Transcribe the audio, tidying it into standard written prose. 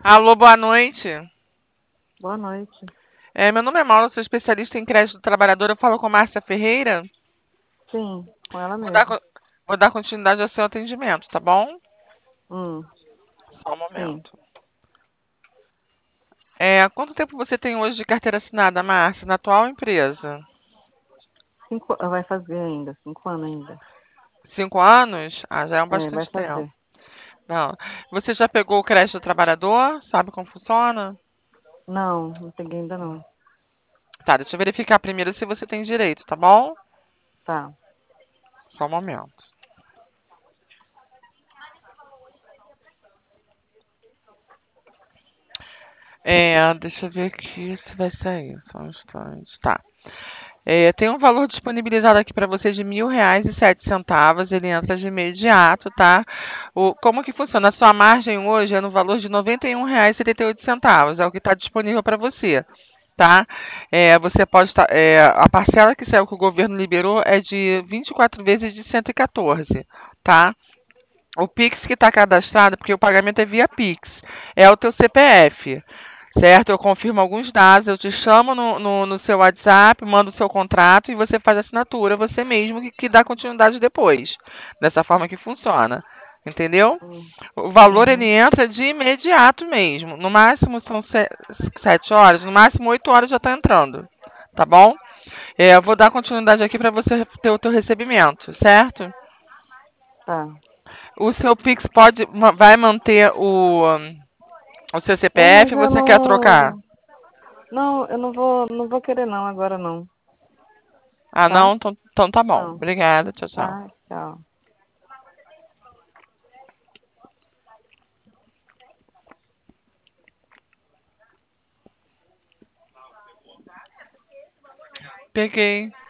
Alô, boa noite. Boa noite. Meu nome é Mauro, sou especialista em crédito do trabalhador. Eu falo com Márcia Ferreira. Sim, com ela Vou dar, mesmo. co- vou dar continuidade ao seu atendimento, tá bom? Hum, Só um sim. momento. Quanto tempo você tem hoje de carteira assinada, Márcia, na atual empresa? Vai fazer ainda, 5 anos ainda. 5 anos? Ah, já é um É, vai bastante tempo. fazer. Não. Você já pegou o crédito do trabalhador? Sabe como funciona? Não peguei ainda não. Tá, deixa eu verificar primeiro se você tem direito, tá bom? Tá. Só um momento. Deixa eu ver aqui se vai sair. Só um instante. Tá. Tem um valor disponibilizado aqui para você de R$ 1.000,07. Ele entra de imediato, tá? Como que funciona? A sua margem hoje é no valor de R$ 91,78. É o que está disponível para você, tá? Você pode estar. A parcela que saiu que o governo liberou é de 24 vezes de 114, tá? O Pix que está cadastrado, porque o pagamento é via Pix, é o teu CPF, certo? Eu confirmo alguns dados, eu te chamo no seu WhatsApp, mando o seu contrato e você faz a assinatura, você mesmo que dá continuidade depois. Dessa forma que funciona. Entendeu? Hum, O valor ele uhum, entra de imediato mesmo. No máximo são 7 horas, no máximo 8 horas já está entrando. Tá bom? Eu vou dar continuidade aqui para você ter o teu recebimento, certo? tá. O seu Pix vai manter o seu CPF Mas ou eu você quer trocar? não. Não, eu não vou querer não, agora não. Ah, Tá? não? Então tá bom. Não. Obrigada. Tchau, tchau. Tá, tchau. Peguei.